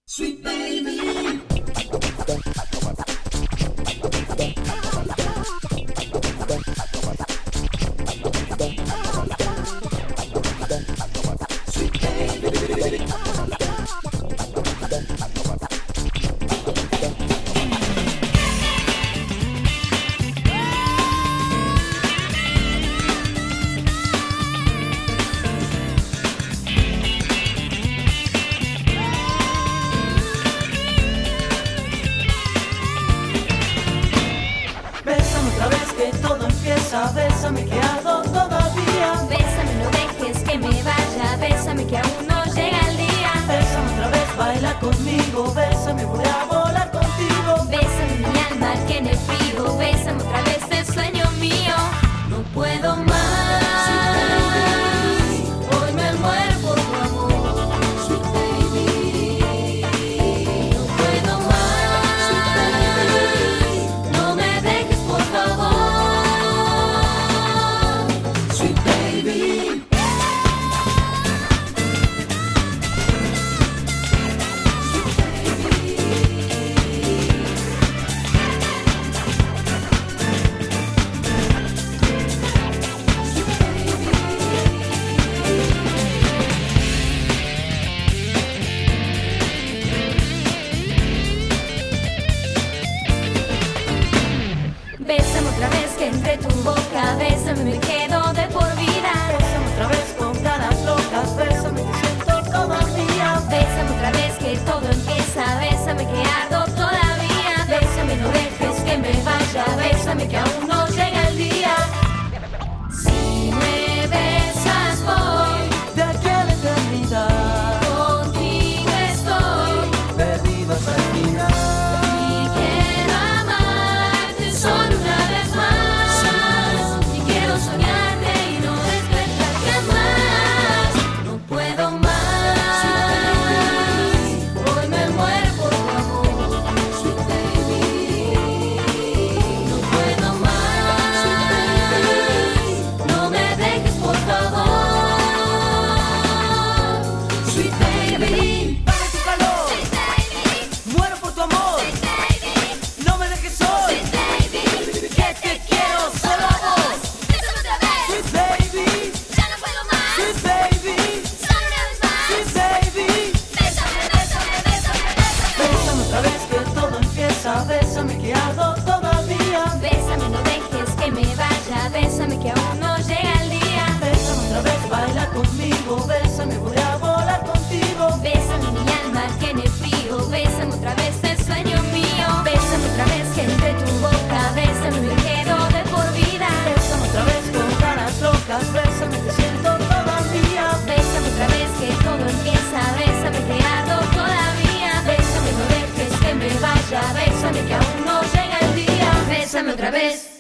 Sweet baby. Bésame otra vez que todo empieza, bésame que ardo todavía. Bésame, no dejes que me vaya, bésame que aún no llega el día. Bésame otra vez, baila conmigo, bésame, voy a volar contigo. Bésame mi alma que en el frío, bésame otra vez el sueño mío. No puedo más, hoy me muero por tu amor. Sweet baby. No puedo más, no me dejes por favor. Sweet baby. Bésame otra vez que entre tu boca, bésame me quedo de por vida. Bésame otra vez con ganas locas, bésame que siento todavía. Bésame otra vez que todo empieza, bésame que ardo todavía. Bésame, no dejes que me vaya, bésame que aún no llega el día. Si me besas voy, De aquí a la eternidad, contigo estoy. perdido hasta el final. Y quiero amarte solo una vez más. Y quiero soñarte y no despertar jamás. No puedo más, hoy me muero por tu amor. Sweet baby. No puedo más, no me dejes por favor. Sweet baby. Dame tu calor, muero por tu amor. No me dejes hoy, que te quiero solo a vos. Bésame otra vez, Sweet baby, ya no puedo más. sweet baby, Solo una vez más. sweet baby. Bésame, bésame, bésame, bésame. Bésame otra vez que todo empieza, bésame que ardo todavía. Bésame, no dejes que me vaya, bésame que aún no llega el día. Bésame otra vez, baila conmigo, bésame, voy a volar contigo. Bésame mi alma que en el frío, bésame otra vez el sueño mío. Bésame otra vez que entre tu boca, bésame me quedo de por vida. Bésame otra vez con ganas locas, bésame que siento todavía. Bésame otra vez que todo empieza, bésame que ardo todavía. Bésame, no dejes que me vaya, bésame que aún no llega el día. Bésame otra vez.